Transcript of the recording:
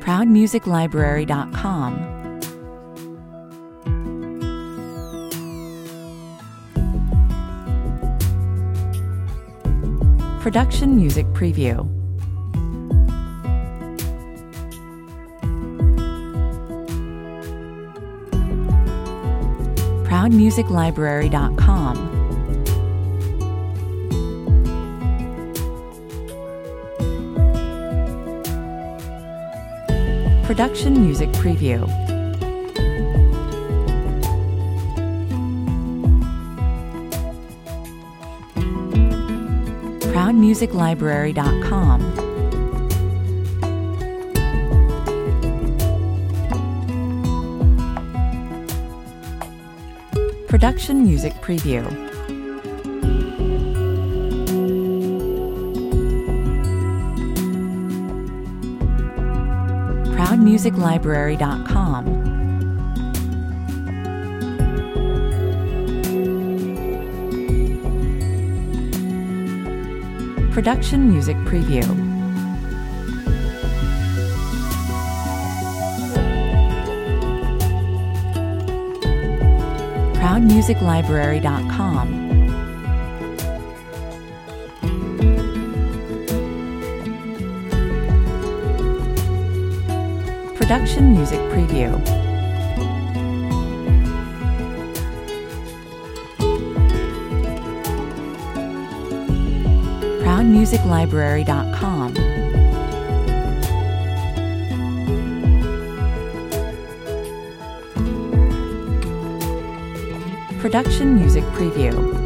ProudMusicLibrary.com. Production Music Preview. ProudMusicLibrary.com. Production Music Preview. ProudMusicLibrary.com. Production Music Preview. ProudMusicLibrary.com. Production Music Preview. ProudMusicLibrary.com. Production Music Preview. ProudMusicLibrary.com. Production Music Preview.